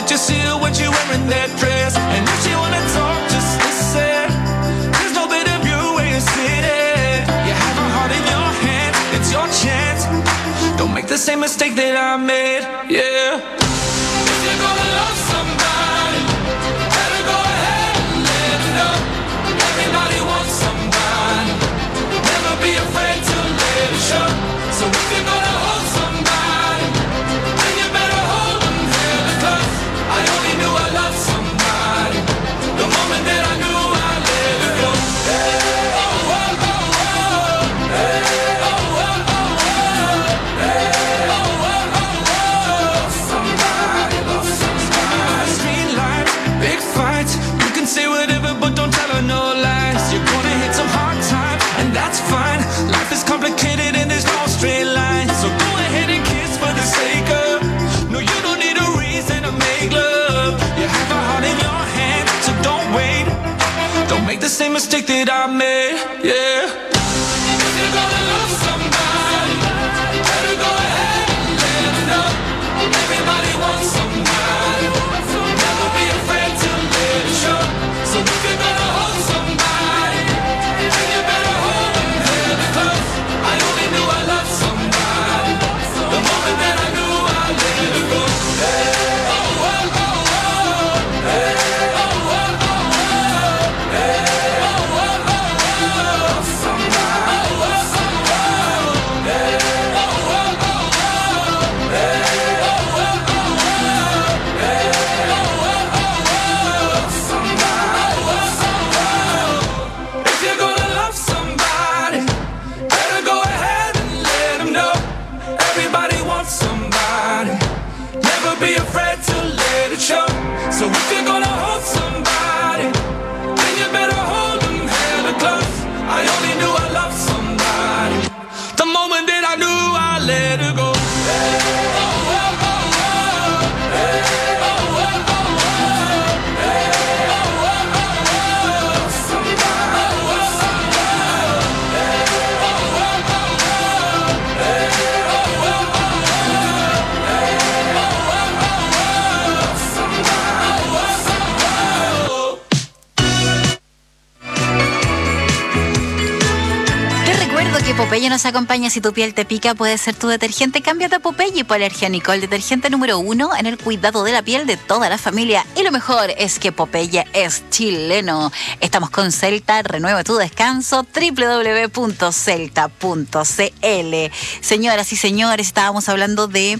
that you see her when she wearing that dress. And if she wanna talk, just listen. There's no better view where you're sitting. You have a heart in your hands, it's your chance. Don't make the same mistake that I made, yeah. If you're gonna love somebody, better go ahead and let it know. Everybody wants somebody. Never be afraid to let it show. So if you're gonna hold somebody, then you better hold them hella close. I only knew I loved somebody the moment that I knew I let it go. Hey, oh, oh, oh, oh. Hey, oh, oh, oh, oh. Hey, oh, oh, oh, oh. Somebody love somebody. Street lights, big fights. You can say whatever, but don't tell her no lies. You're gonna hit some hard times, and that's fine. Life is complicated and there's no straight line. So go ahead and kiss for the sake of. No, you don't need a reason to make love. You have a heart in your hand, so don't wait. Don't make the same mistake that I made, yeah. If you're gonna love somebody, better go ahead and let it know. Everybody wants somebody. Never be afraid to let it show. So if you're gonna hold somebody, then you better hold them hella close. I only knew I loved somebody the moment that I knew I let it go. Hey, oh, oh, oh, oh. Hey, oh, oh, oh, oh. Hey, oh, oh, oh, oh. Somebody, oh, oh, oh. Hey, oh, oh, oh, oh. Hey, oh, oh, oh, oh. Hey, oh, oh, oh, oh. Somebody, oh, oh, oh. If you're gonna love somebody, better go ahead and let them know. Everybody wants somebody. Never be afraid to let it show. So if you're gonna hold somebody, then you better hold them hella close. I only knew I loved somebody the moment that I knew I let it go. Hey, oh, oh, oh, oh. Hey, oh, oh, oh, oh. Hey, oh, oh, oh, oh. Somebody, oh, oh, oh. Hey, oh, oh, oh, oh. Hey, oh, oh, oh, oh. Hey, oh, oh, oh, oh. Somebody, oh, oh, oh. Te recuerdo que Popeye nos acompaña. Si tu piel te pica, puede ser tu detergente. Cámbiate a Popeye por Alergia Nicole, detergente número uno en el cuidado de la piel de toda la familia. Y lo mejor es que Popeye es chileno. Estamos con Celta, renueva tu descanso, doble u doble u doble u punto celta punto c l. Señoras y señores, estábamos hablando de...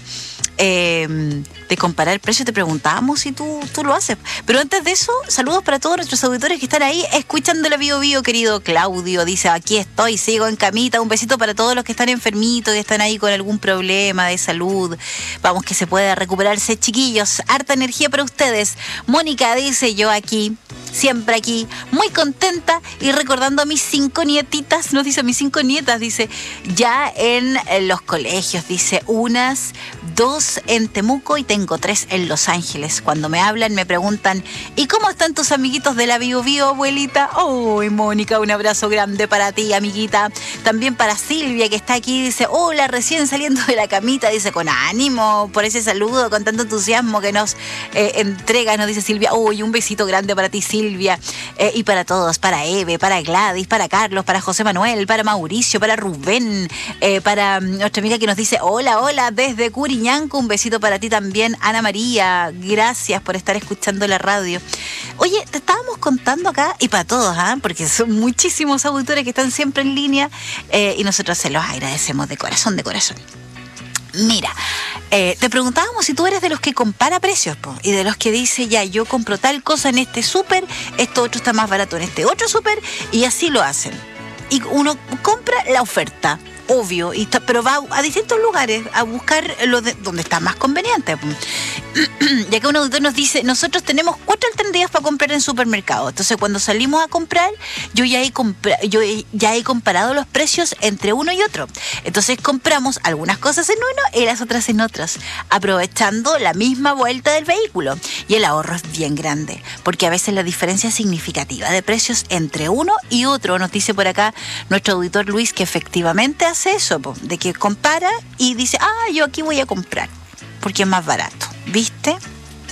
Eh, de comparar precios, te preguntábamos si tú, tú lo haces. Pero antes de eso, saludos para todos nuestros auditores que están ahí escuchando la Bio Bio. Querido Claudio dice, aquí estoy, sigo en camita. Un besito para todos los que están enfermitos, que están ahí con algún problema de salud. Vamos, que se pueda recuperarse, chiquillos. Harta energía para ustedes. Mónica dice, yo aquí, siempre aquí, muy contenta y recordando a mis cinco nietitas, nos dice, mis cinco nietas, dice, ya en los colegios, dice, unas, dos en Temuco y tengo tres en Los Ángeles. Cuando me hablan me preguntan, ¿y cómo están tus amiguitos de la Bio Bio, abuelita? Oh, Mónica, un abrazo grande para ti, amiguita. También para Silvia, que está aquí, dice, hola, recién saliendo de la camita, dice, con ánimo por ese saludo, con tanto entusiasmo que nos eh, entrega, nos dice Silvia. Uy, un besito grande para ti, Silvia, eh, y para todos, para Eve, para Gladys, para Carlos, para José Manuel, para Mauricio, para Rubén, eh, para nuestra amiga que nos dice, hola, hola, desde Curiñanco, un besito para ti también, Ana María, gracias por estar escuchando la radio. Oye, te estábamos contando acá, y para todos, ¿eh? Porque son muchísimos auditores que están siempre en línea, eh, y nosotros se los agradecemos de corazón, de corazón. Mira, eh, te preguntábamos si tú eres de los que compara precios, po, y de los que dice, ya, yo compro tal cosa en este súper, esto otro está más barato en este otro súper, y así lo hacen. Y uno compra la oferta, obvio, y está, pero va a distintos lugares a buscar lo de, donde está más conveniente. Ya que un auditor nos dice, nosotros tenemos cuatro alternativas para comprar en supermercados. Entonces, cuando salimos a comprar, yo ya he compra, yo he, ya he comparado los precios entre uno y otro. Entonces, compramos algunas cosas en uno y las otras en otros, aprovechando la misma vuelta del vehículo. Y el ahorro es bien grande, porque a veces la diferencia es significativa de precios entre uno y otro. Nos dice por acá nuestro auditor Luis que efectivamente hace eso, de que compara y dice, ah, yo aquí voy a comprar porque es más barato, ¿viste?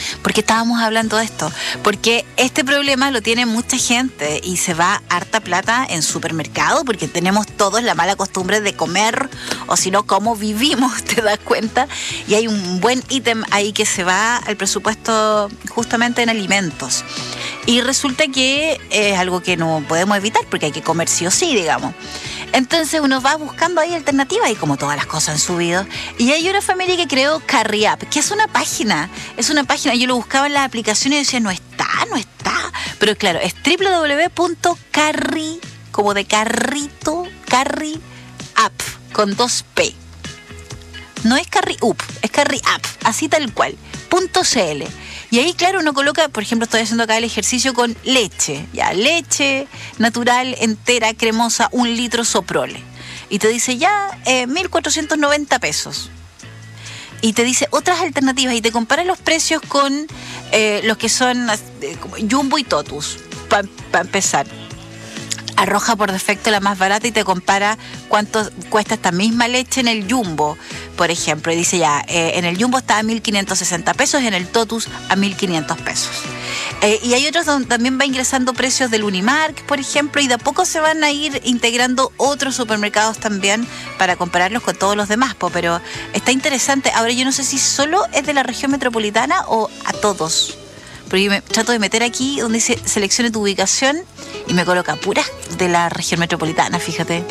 ¿Por qué estábamos hablando de esto? Porque este problema lo tiene mucha gente y se va harta plata en supermercado porque tenemos todos la mala costumbre de comer, o si no, cómo vivimos, te das cuenta. Y hay un buen ítem ahí que se va al presupuesto justamente en alimentos. Y resulta que es algo que no podemos evitar porque hay que comer sí o sí, digamos. Entonces uno va buscando ahí alternativas y como todas las cosas han subido. Y hay una familia que creó Carry App, que es una página. Es una página, yo lo buscaba en las aplicaciones y decía, no está, no está. Pero claro, es doble u doble u doble u punto carry, como de carrito, Carry App, con dos P. No es Carry Up, es Carry App, así tal cual, punto cl. Y ahí, claro, uno coloca, por ejemplo, estoy haciendo acá el ejercicio con leche, ya, leche natural, entera, cremosa, un litro Soprole. Y te dice ya, eh, mil cuatrocientos noventa pesos. Y te dice otras alternativas y te compara los precios con eh, los que son eh, como Jumbo y Totus, para pa empezar. Arroja por defecto la más barata y te compara cuánto cuesta esta misma leche en el Jumbo, por ejemplo. Y dice ya, eh, en el Jumbo está a mil quinientos sesenta pesos, en el Totus a mil quinientos pesos. Eh, y hay otros donde también va ingresando precios del Unimark, por ejemplo, y de a poco se van a ir integrando otros supermercados también para compararlos con todos los demás, po, pero está interesante. Ahora yo no sé si solo es de la región metropolitana o a todos. Porque yo me trato de meter aquí donde dice seleccione tu ubicación y me coloca puras de la región metropolitana, fíjate.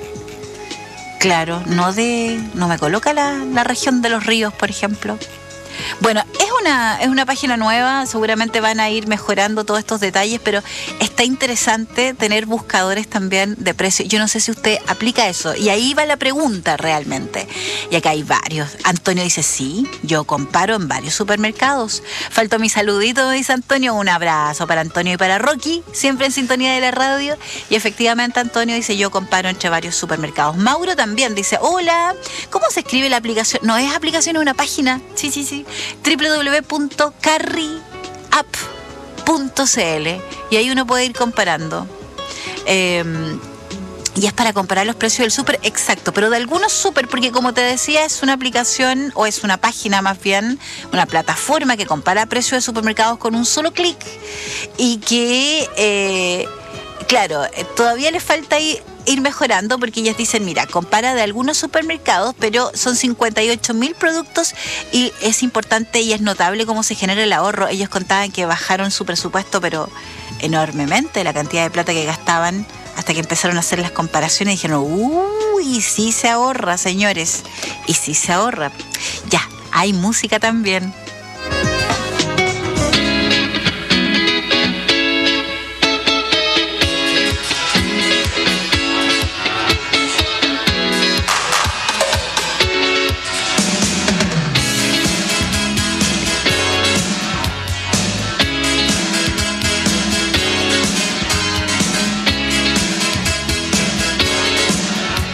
Claro, no de no me coloca la, la región de los ríos, por ejemplo. Bueno, es una, es una página nueva, seguramente van a ir mejorando todos estos detalles, pero está interesante tener buscadores también de precios. Yo no sé si usted aplica eso, y ahí va la pregunta realmente. Y acá hay varios. Antonio dice, sí, yo comparo en varios supermercados. Faltó mi saludito, dice Antonio, un abrazo para Antonio y para Rocky, siempre en sintonía de la radio. Y efectivamente Antonio dice, yo comparo entre varios supermercados. Mauro también dice, hola, ¿cómo se escribe la aplicación? No es aplicación, es una página. Sí, sí, sí. doble u doble u doble u punto carry app punto cl y ahí uno puede ir comparando. Eh, y es para comparar los precios del súper, exacto, pero de algunos súper, porque como te decía, es una aplicación o es una página más bien, una plataforma que compara precios de supermercados con un solo clic y que, eh, claro, todavía le falta ir ir mejorando porque ellas dicen, mira, compara de algunos supermercados, pero son cincuenta y ocho mil productos y es importante y es notable cómo se genera el ahorro. Ellos contaban que bajaron su presupuesto, pero enormemente, la cantidad de plata que gastaban hasta que empezaron a hacer las comparaciones y dijeron, uy, sí se ahorra, señores, y sí se ahorra. Ya, hay música también.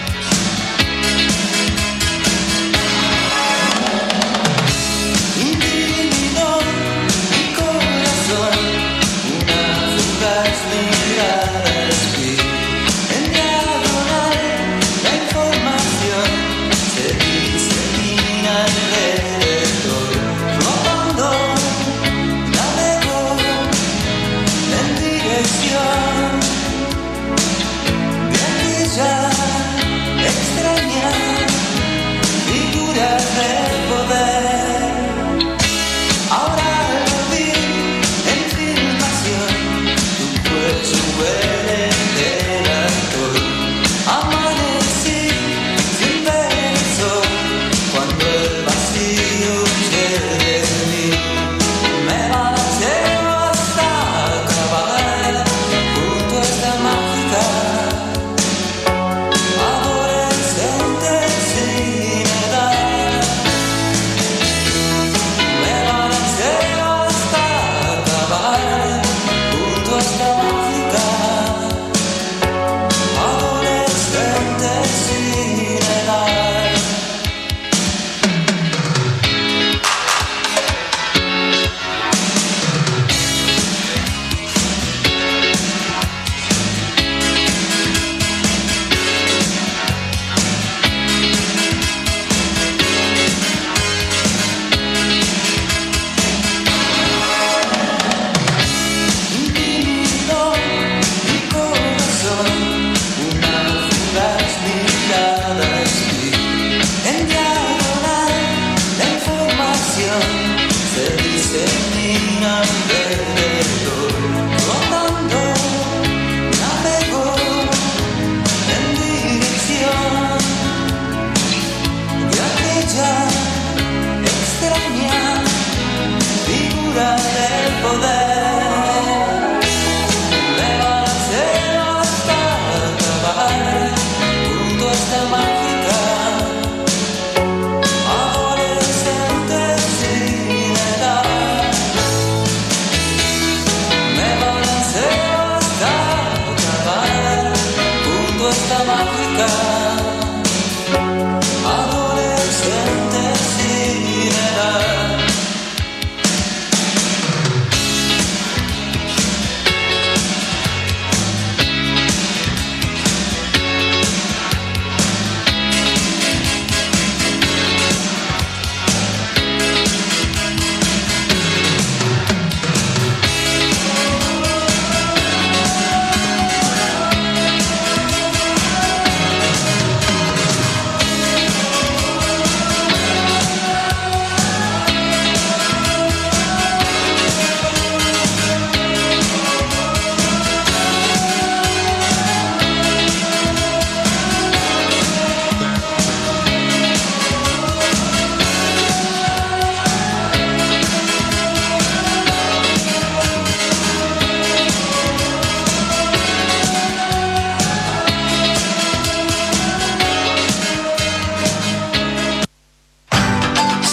Mm-hmm.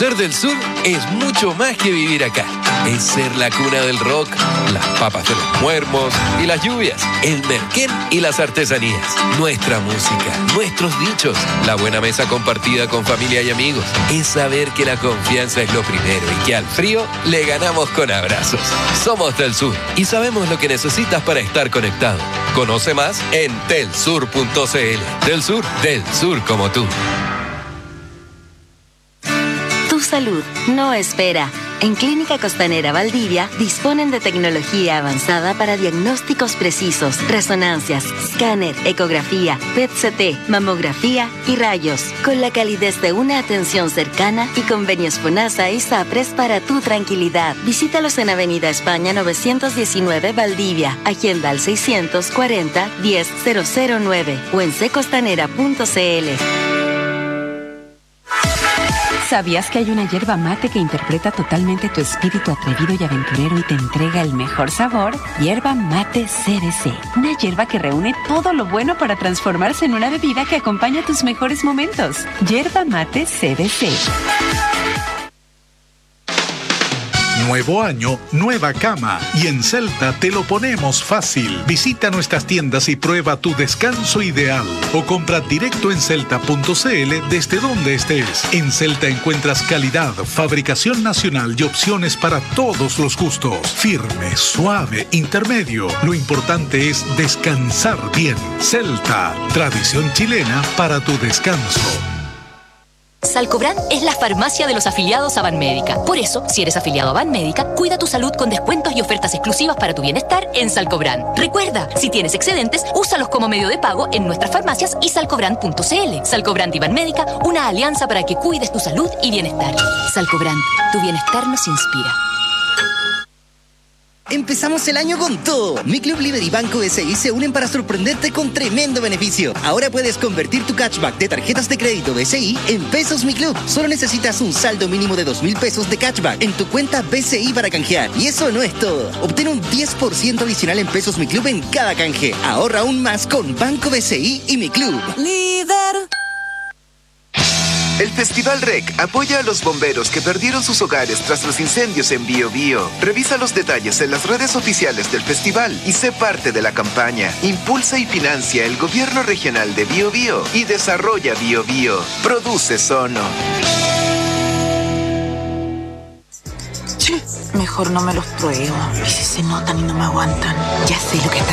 Ser del sur es mucho más que vivir acá. Es ser la cuna del rock, las papas de los muermos y las lluvias, el merquén y las artesanías, nuestra música, nuestros dichos, la buena mesa compartida con familia y amigos. Es saber que la confianza es lo primero y que al frío le ganamos con abrazos. Somos del sur y sabemos lo que necesitas para estar conectado. Conoce más en telsur punto c l. Del sur, del sur como tú. Tu salud no espera. En Clínica Costanera Valdivia disponen de tecnología avanzada para diagnósticos precisos, resonancias, escáner, ecografía, P E T C T, mamografía y rayos, con la calidez de una atención cercana y convenios FONASA y SAPRES para tu tranquilidad. Visítalos en Avenida España novecientos diecinueve Valdivia, agenda al seiscientos cuarenta diez cero cero nueve o en c costanera punto c l. ¿Sabías que hay una hierba mate que interpreta totalmente tu espíritu atrevido y aventurero y te entrega el mejor sabor? Hierba Mate C B C. Una hierba que reúne todo lo bueno para transformarse en una bebida que acompaña tus mejores momentos. Hierba Mate C B C. Nuevo año, nueva cama. Y en Celta te lo ponemos fácil. Visita nuestras tiendas y prueba tu descanso ideal. O compra directo en celta punto c l desde donde estés. En Celta encuentras calidad, fabricación nacional y opciones para todos los gustos. Firme, suave, intermedio. Lo importante es descansar bien. Celta, tradición chilena para tu descanso. Salcobran es la farmacia de los afiliados a Banmédica. Por eso, si eres afiliado a Banmédica, cuida tu salud con descuentos y ofertas exclusivas para tu bienestar en Salcobran. Recuerda, si tienes excedentes, úsalos como medio de pago en nuestras farmacias y salcobran punto c l. Salcobran y Banmédica, una alianza para que cuides tu salud y bienestar. Salcobran, tu bienestar nos inspira. Empezamos el año con todo. Mi Club Líder y Banco B C I se unen para sorprenderte con tremendo beneficio. Ahora puedes convertir tu cashback de tarjetas de crédito B C I en pesos Mi Club. Solo necesitas un saldo mínimo de dos mil pesos de cashback en tu cuenta B C I para canjear. Y eso no es todo. Obtén un diez por ciento adicional en pesos Mi Club en cada canje. Ahorra aún más con Banco B C I y Mi Club. Líder. El Festival R E C apoya a los bomberos que perdieron sus hogares tras los incendios en Bío Bío. Revisa los detalles en las redes oficiales del festival y sé parte de la campaña. Impulsa y financia el gobierno regional de Bío Bío y desarrolla Bío Bío. Produce Sono. Mejor no me los pruebo. Y si se notan y no me aguantan, ya sé lo que está